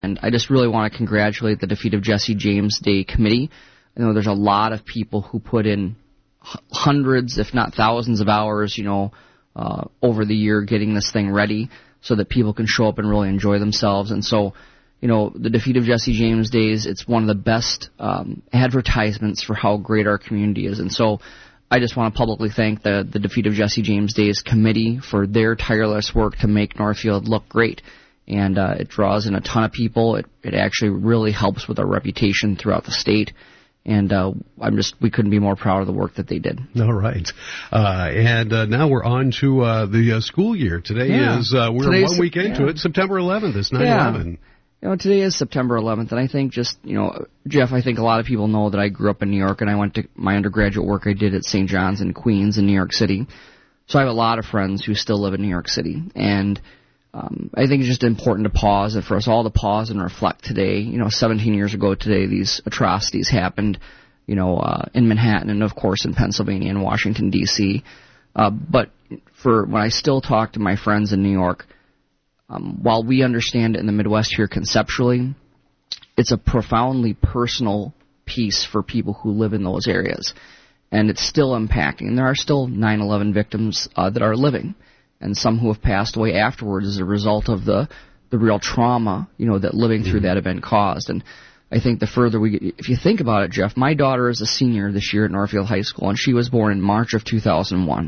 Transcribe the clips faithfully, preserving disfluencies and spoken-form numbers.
And I just really want to congratulate the Defeat of Jesse James Day Committee. I know there's a lot of people who put in h- hundreds, if not thousands of hours, you know, uh, over the year getting this thing ready so that people can show up and really enjoy themselves. And so, you know, the Defeat of Jesse James Days, it's one of the best um, advertisements for how great our community is. And so I just want to publicly thank the, the Defeat of Jesse James Days Committee for their tireless work to make Northfield look great. And uh, it draws in a ton of people. It, it actually really helps with our reputation throughout the state. And uh, I'm just, we couldn't be more proud of the work that they did. All right. Uh, and uh, now we're on to uh, the uh, school year. Today yeah. is, uh, we're Today's, one week into yeah. it, September eleventh. It's nine eleven. Yeah. You know, today is September eleventh, and I think just, you know, Jeff, I think a lot of people know that I grew up in New York, and I went to my undergraduate work I did at Saint John's in Queens in New York City. So I have a lot of friends who still live in New York City. And Um, I think it's just important to pause and for us all to pause and reflect today. You know, seventeen years ago today, these atrocities happened, you know, uh, in Manhattan and, of course, in Pennsylvania and Washington, D C Uh, but for when I still talk to my friends in New York, um, while we understand it in the Midwest here conceptually, it's a profoundly personal piece for people who live in those areas. And it's still impacting. And there are still nine eleven victims uh, that are living, and some who have passed away afterwards as a result of the, the real trauma, you know, that living through mm-hmm. that event caused. And I think the further we get, if you think about it, Jeff, my daughter is a senior this year at Northfield High School, and she was born in March of two thousand one.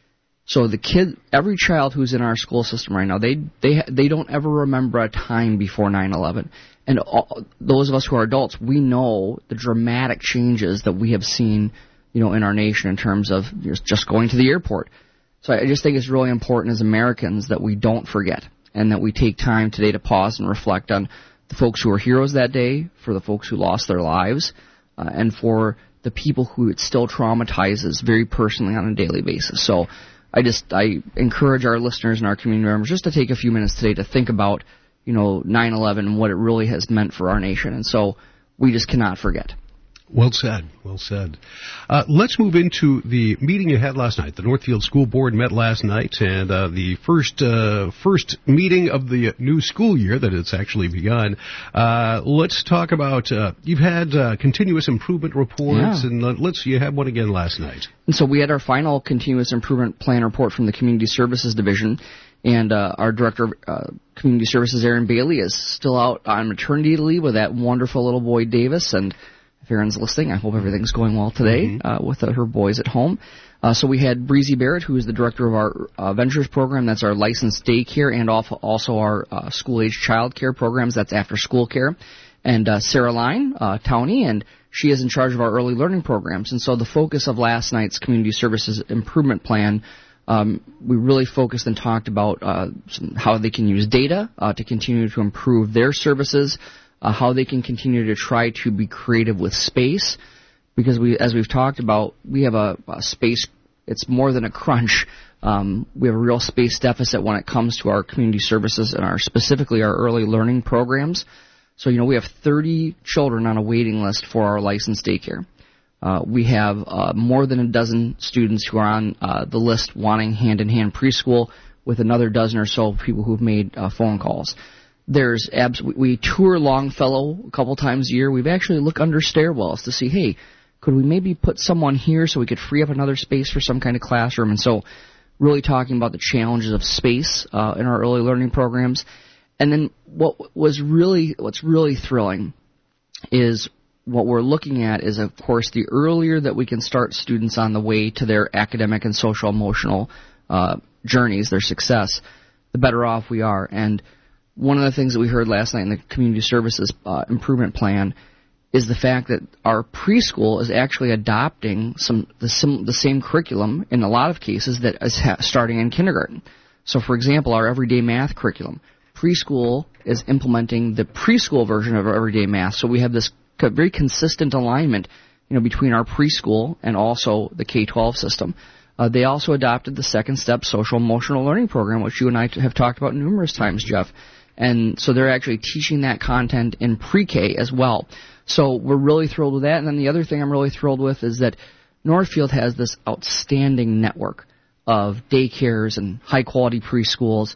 So the kid, every child who's in our school system right now, they they they don't ever remember a time before nine eleven. And all, those of us who are adults, we know the dramatic changes that we have seen, you know, in our nation in terms of just going to the airport. So I just think it's really important as Americans that we don't forget and that we take time today to pause and reflect on the folks who were heroes that day, for the folks who lost their lives, uh, and for the people who it still traumatizes very personally on a daily basis. So I just I encourage our listeners and our community members just to take a few minutes today to think about, you know, nine eleven and what it really has meant for our nation. And so we just cannot forget. Well said. Well said. Uh, let's move into the meeting you had last night. The Northfield School Board met last night, and uh, the first uh, first meeting of the new school year that it's actually begun. Uh, let's talk about, uh, you've had uh, continuous improvement reports, yeah. and uh, let's you had one again last night. And so we had our final continuous improvement plan report from the Community Services Division, and uh, our Director of uh, Community Services, Erin Bailey, is still out on maternity leave with that wonderful little boy, Davis, and if Erin's listening, I hope everything's going well today mm-hmm. uh, with uh, her boys at home. Uh, so we had Breezy Barrett, who is the director of our uh, Ventures program. That's our licensed daycare and also our uh, school-age child care programs. That's after-school care. And uh, Sarah Line, uh, Towney, and she is in charge of our early learning programs. And so the focus of last night's Community Services Improvement Plan, um, we really focused and talked about uh, some, how they can use data uh, to continue to improve their services, Uh, how they can continue to try to be creative with space, because we, as we've talked about, we have a, a space, it's more than a crunch. Um, we have a real space deficit when it comes to our community services and our specifically our early learning programs. So, you know, we have thirty children on a waiting list for our licensed daycare. Uh, we have uh, more than a dozen students who are on uh, the list wanting hand-in-hand preschool, with another dozen or so people who've made uh, phone calls. There's abs- we tour Longfellow a couple times a year. We've actually looked under stairwells to see, hey, could we maybe put someone here so we could free up another space for some kind of classroom? And so really talking about the challenges of space uh, in our early learning programs. And then what was really, what's really thrilling is what we're looking at is, of course, the earlier that we can start students on the way to their academic and social emotional uh, journeys, their success, the better off we are. And one of the things that we heard last night in the Community Services uh, Improvement Plan is the fact that our preschool is actually adopting some the, some the same curriculum in a lot of cases that is ha- starting in kindergarten. So, for example, our everyday math curriculum, preschool is implementing the preschool version of our everyday math. So we have this co- very consistent alignment, you know, between our preschool and also the K twelve system. Uh, they also adopted the Second Step Social Emotional Learning Program, which you and I t- have talked about numerous times, Jeff. And so they're actually teaching that content in pre-K as well. So we're really thrilled with that. And then the other thing I'm really thrilled with is that Northfield has this outstanding network of daycares and high-quality preschools.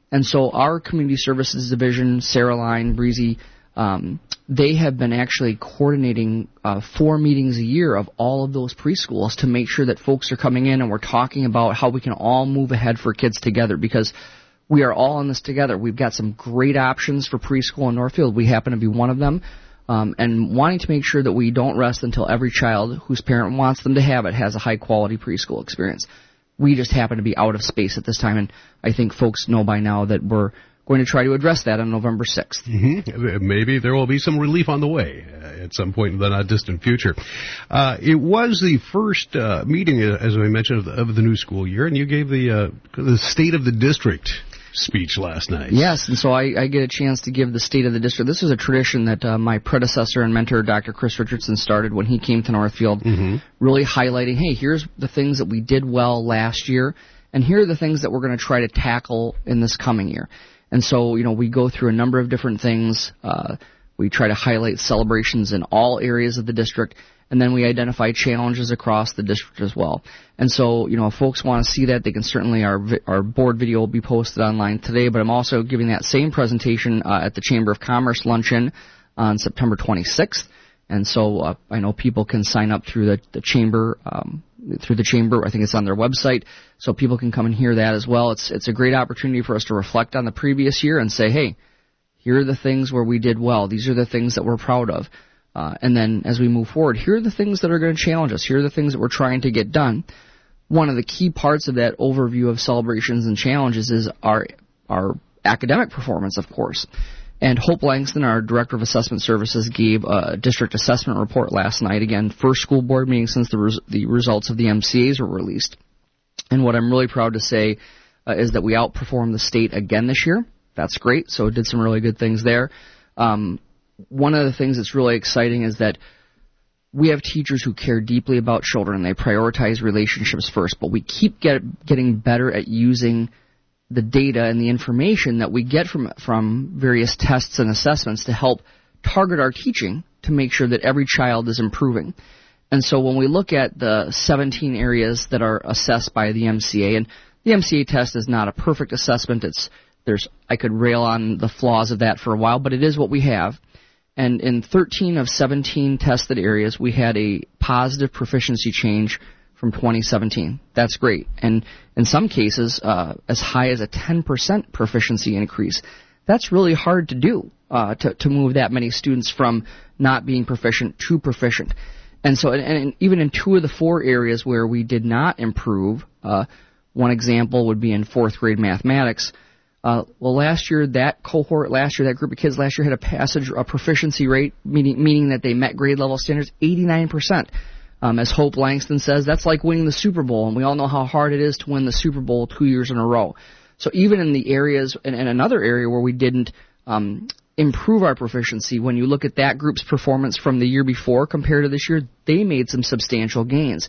And so our Community Services Division, Sarah Line, Breezy, um, they have been actually coordinating uh, four meetings a year of all of those preschools to make sure that folks are coming in and we're talking about how we can all move ahead for kids together, because we are all in this together. We've got some great options for preschool in Northfield. We happen to be one of them. Um, and wanting to make sure that we don't rest until every child whose parent wants them to have it has a high-quality preschool experience. We just happen to be out of space at this time, and I think folks know by now that we're going to try to address that on November sixth. Mm-hmm. Maybe there will be some relief on the way uh, at some point in the not distant future. Uh, it was the first uh, meeting, uh, as I mentioned, of the, of the new school year, and you gave the uh, the State of the District speech last night. Yes, and so I, I get a chance to give the State of the District. This is a tradition that uh, my predecessor and mentor, Doctor Chris Richardson, started when he came to Northfield, mm-hmm. really highlighting, hey, here's the things that we did well last year, and here are the things that we're going to try to tackle in this coming year. And so, you know, we go through a number of different things. Uh, we try to highlight celebrations in all areas of the district, and then we identify challenges across the district as well. And so, you know, if folks want to see that, they can certainly, our our board video will be posted online today, but I'm also giving that same presentation uh, at the Chamber of Commerce luncheon on September twenty-sixth. And so uh, I know people can sign up through the, the chamber, um, through the chamber. I think it's on their website, so people can come and hear that as well. It's it's a great opportunity for us to reflect on the previous year and say, hey, here are the things where we did well. These are the things that we're proud of. Uh, and then as we move forward, here are the things that are going to challenge us. Here are the things that we're trying to get done. One of the key parts of that overview of celebrations and challenges is our our academic performance, of course. And Hope Langston, our Director of Assessment Services, gave a district assessment report last night. Again, first school board meeting since the, res- the results of the M C As were released. And what I'm really proud to say uh, is that we outperformed the state again this year. That's great. So it did some really good things there. Um, one of the things that's really exciting is that we have teachers who care deeply about children. They prioritize relationships first, but we keep get, getting better at using the data and the information that we get from from various tests and assessments to help target our teaching to make sure that every child is improving. And so when we look at the seventeen areas that are assessed by the M C A, and the M C A test is not a perfect assessment. It's there's I could rail on the flaws of that for a while, but it is what we have. And in thirteen of seventeen tested areas, we had a positive proficiency change from twenty seventeen. That's great. And in some cases, uh, as high as a ten percent proficiency increase. That's really hard to do, uh, to, to move that many students from not being proficient to proficient. And so, and, and even in two of the four areas where we did not improve, uh, one example would be in fourth grade mathematics. Uh, well, last year, that cohort, last year, that group of kids last year had a passage, a proficiency rate, meaning, meaning that they met grade level standards, eighty-nine percent. Um, as Hope Langston says, that's like winning the Super Bowl, and we all know how hard it is to win the Super Bowl two years in a row. So even in the areas, and, and another area where we didn't um, improve our proficiency, when you look at that group's performance from the year before compared to this year, they made some substantial gains.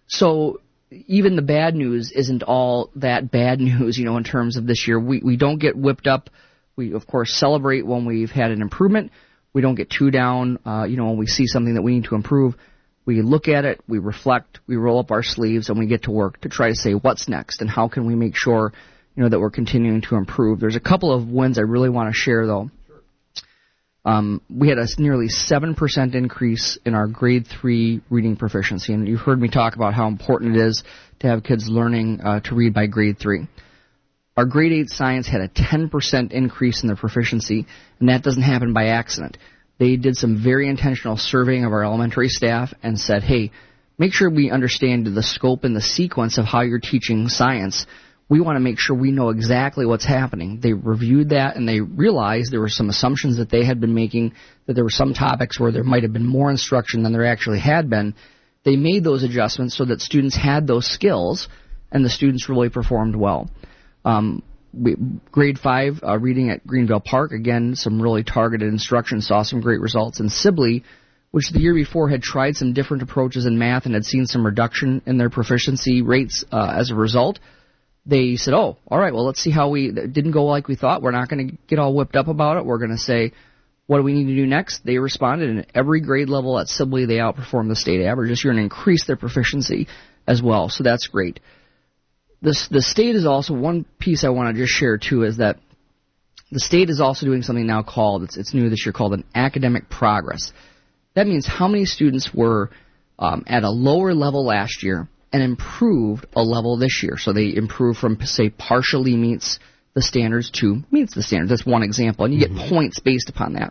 So even the bad news isn't all that bad news, you know, in terms of this year. We we don't get whipped up. We, of course, celebrate when we've had an improvement. We don't get too down, uh, you know, when we see something that we need to improve. We look at it, we reflect, we roll up our sleeves, and we get to work to try to say what's next and how can we make sure, you know, that we're continuing to improve. There's a couple of wins I really want to share, though. Sure. Um, we had a nearly seven percent increase in our grade three reading proficiency, and you've heard me talk about how important it is to have kids learning uh, to read by grade three. Our grade eight science had a ten percent increase in their proficiency, and that doesn't happen by accident. They did some very intentional surveying of our elementary staff and said, hey, make sure we understand the scope and the sequence of how you're teaching science. We want to make sure we know exactly what's happening. They reviewed that, and they realized there were some assumptions that they had been making, that there were some topics where there might have been more instruction than there actually had been. They made those adjustments so that students had those skills, and the students really performed well. Um, We, grade five, uh, reading at Greenville Park, again, some really targeted instruction, saw some great results. And Sibley, which the year before had tried some different approaches in math and had seen some reduction in their proficiency rates uh, as a result, they said, oh, all right, well, let's see how we, it didn't go like we thought. We're not going to get all whipped up about it. We're going to say, what do we need to do next? They responded, and at every grade level at Sibley, they outperformed the state average this year and increased their proficiency as well. So that's great. This, the state is also, one piece I want to just share, too, is that The state is also doing something now called, it's, it's new this year, called an academic progress. That means how many students were um, at a lower level last year and improved a level this year. So they improved from, say, partially meets the standards to meets the standards. That's one example. And you mm-hmm. get points based upon that.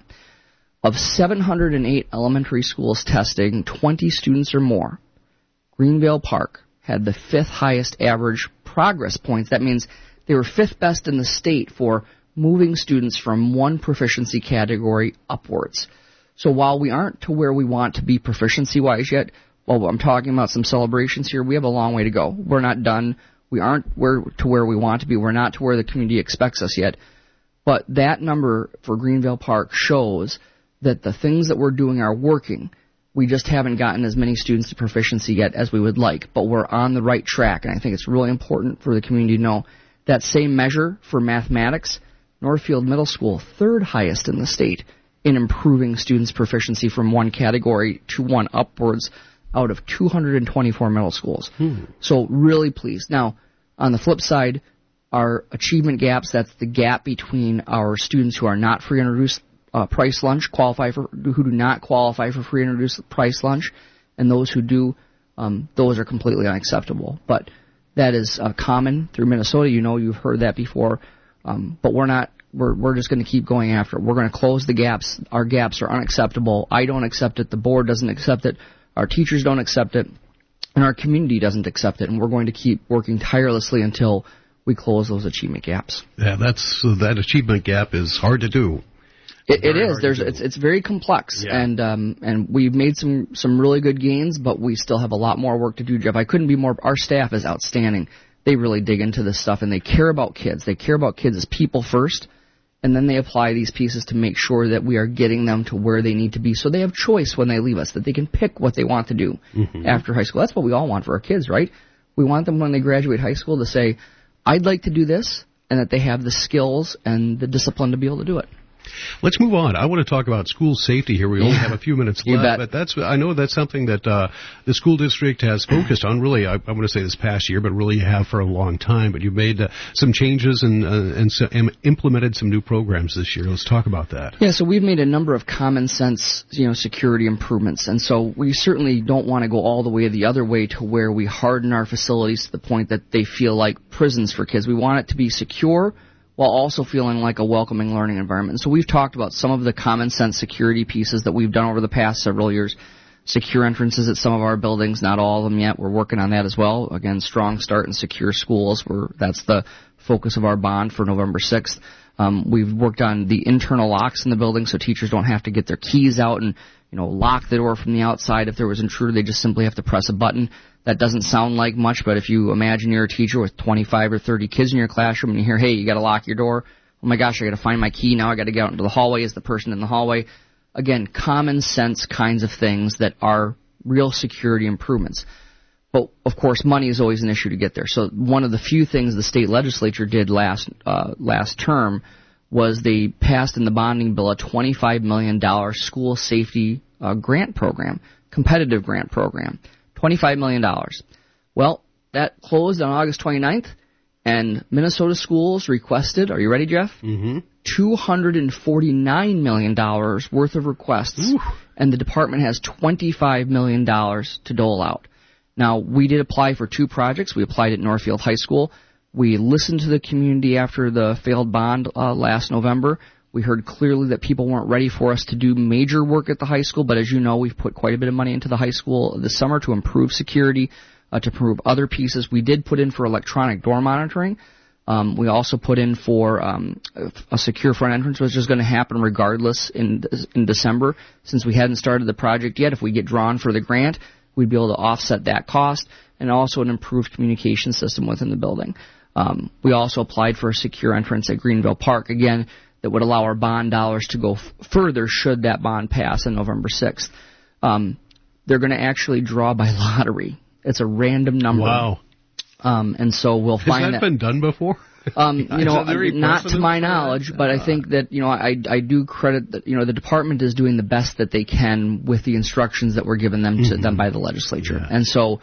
Of seven hundred eight elementary schools testing twenty students or more, Greenvale Park had the fifth highest average progress points. That means they were fifth best in the state for moving students from one proficiency category upwards. So while we aren't to where we want to be proficiency-wise yet, well, I'm talking about some celebrations here, we have a long way to go. We're not done. We aren't where to where we want to be. We're not to where the community expects us yet. But that number for Greenvale Park shows that the things that we're doing are working. We just haven't gotten as many students to proficiency yet as we would like, but we're on the right track. And I think it's really important for the community to know that same measure for mathematics, Northfield Middle School, third highest in the state in improving students' proficiency from one category to one upwards out of two hundred twenty-four middle schools. Hmm. So really pleased. Now, on the flip side, our achievement gaps, that's the gap between our students who are not free and reduced uh, price lunch, qualify for, who do not qualify for free and reduced price lunch, and those who do, um, those are completely unacceptable. But that is uh, common through Minnesota. You know, you've heard that before. Um, but we're not, we're, we're just going to keep going after it. We're going to close the gaps. Our gaps are unacceptable. I don't accept it. The board doesn't accept it. Our teachers don't accept it. And our community doesn't accept it. And we're going to keep working tirelessly until we close those achievement gaps. Yeah, that's, uh, that achievement gap is hard to do. It, it is. There's, it's, it's very complex, yeah. and um, and we've made some, some really good gains, but we still have a lot more work to do, Jeff. I couldn't be more. Our staff is outstanding. They really dig into this stuff, and they care about kids. They care about kids as people first, and then they apply these pieces to make sure that we are getting them to where they need to be, so they have choice when they leave us, that they can pick what they want to do mm-hmm. after high school. That's what we all want for our kids, right? We want them when they graduate high school to say, "I'd like to do this," and that they have the skills and the discipline to be able to do it. Let's move on. I want to talk about school safety here. We only yeah, have a few minutes left, but that's I know that's something that uh, the school district has focused on. Really, I, I want to say this past year, but really have for a long time. But you've made uh, some changes and uh, and, so, and implemented some new programs this year. Let's talk about that. Yeah, so we've made a number of common sense, you know, security improvements, and so we certainly don't want to go all the way the other way to where we harden our facilities to the point that they feel like prisons for kids. We want it to be secure, while also feeling like a welcoming learning environment. So we've talked about some of the common sense security pieces that we've done over the past several years. Secure entrances at some of our buildings, not all of them yet. We're working on that as well. Again, strong start and secure schools. We're, that's the focus of our bond for November sixth. Um, we've worked on the internal locks in the building so teachers don't have to get their keys out and, you know, lock the door from the outside. If there was an intruder, they just simply have to press a button. That doesn't sound like much, but if you imagine you're a teacher with twenty-five or thirty kids in your classroom and you hear, hey, you got to lock your door. Oh, my gosh, I got to find my key. Now I got to get out into the hallway. Is the person in the hallway? Again, common sense kinds of things that are real security improvements. But, of course, money is always an issue to get there. So one of the few things the state legislature did last uh, last term was they passed in the bonding bill a twenty-five million dollars school safety uh, grant program, competitive grant program. twenty-five million dollars. Well, that closed on August twenty-ninth, and Minnesota schools requested, are you ready, Jeff? Mm-hmm. two hundred forty-nine million dollars worth of requests, Ooh. And the department has twenty-five million dollars to dole out. Now, we did apply for two projects. We applied at Northfield High School. We listened to the community after the failed bond uh, last November. We heard clearly that people weren't ready for us to do major work at the high school, but as you know, we've put quite a bit of money into the high school this summer to improve security, uh, to improve other pieces. We did put in for electronic door monitoring. Um, we also put in for um, a secure front entrance, which is going to happen regardless in in December. Since we hadn't started the project yet, if we get drawn for the grant, we'd be able to offset that cost, and also an improved communication system within the building. Um, we also applied for a secure entrance at Greenville Park, again, that would allow our bond dollars to go f- further should that bond pass on November sixth. Um, they're going to actually draw by lottery. It's a random number. Wow. Um, and so we'll find that. Has that been done before? Um, you know, not to my knowledge, but I think that, you know, I, I do credit that, you know, the department is doing the best that they can with the instructions that were given them to mm-hmm. them by the legislature. Yeah. And so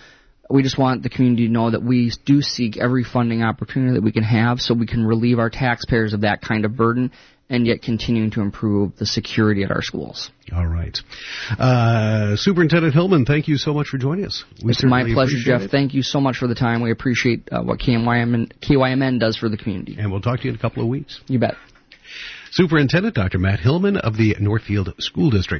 We just want the community to know that we do seek every funding opportunity that we can have so we can relieve our taxpayers of that kind of burden and yet continuing to improve the security at our schools. All right. Uh, Superintendent Hillman, thank you so much for joining us. We it's my pleasure, Jeff. It. Thank you so much for the time. We appreciate uh, what K Y M N, K Y M N does for the community. And we'll talk to you in a couple of weeks. You bet. Superintendent Doctor Matt Hillman of the Northfield School District.